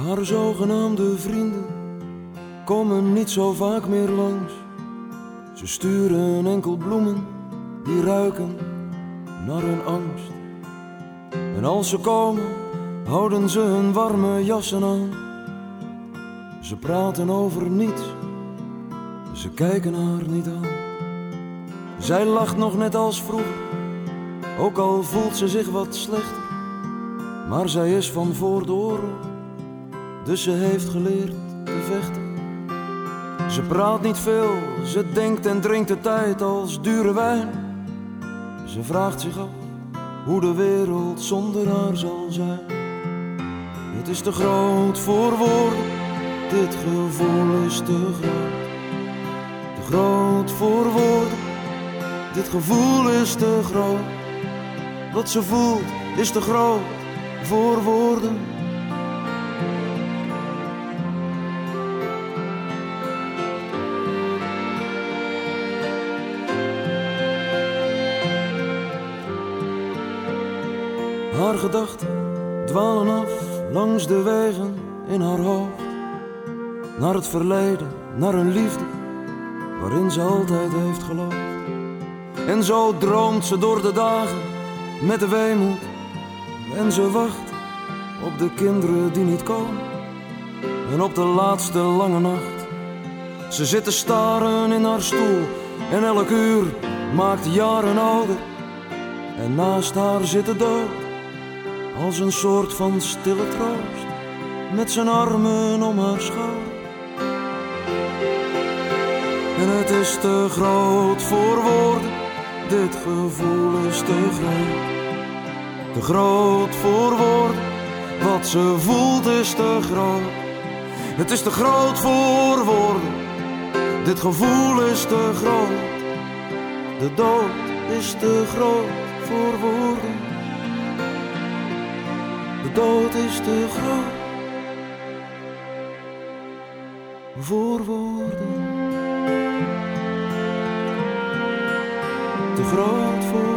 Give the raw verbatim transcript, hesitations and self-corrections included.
Haar zogenaamde vrienden komen niet zo vaak meer langs. Ze sturen enkel bloemen die ruiken naar hun angst. En als ze komen, houden ze hun warme jassen aan. Ze praten over niets, ze kijken haar niet aan. Zij lacht nog net als vroeger, ook al voelt ze zich wat slechter. Maar zij is van voor de oorlog, dus ze heeft geleerd te vechten. Ze praat niet veel, ze denkt en drinkt de tijd als dure wijn. Ze vraagt zich af hoe de wereld zonder haar zal zijn. Het is te groot voor woorden, dit gevoel is te groot. Te groot voor woorden, dit gevoel is te groot. Wat ze voelt is te groot voor woorden. Haar gedachten dwalen af langs de wegen in haar hoofd. Naar het verleden, naar een liefde waarin ze altijd heeft geloofd. En zo droomt ze door de dagen met de weemoed. En ze wacht op de kinderen die niet komen en op de laatste lange nacht. Ze zit te staren in haar stoel en elk uur maakt jaren ouder. En naast haar zit de dood als een soort van stille troost, met zijn armen om haar schouder. En het is te groot voor woorden, dit gevoel is te groot. Te groot voor woorden, wat ze voelt is te groot. Het is te groot voor woorden, dit gevoel is te groot. De dood is te groot voor woorden. De dood is te groot voor woorden. Te groot voor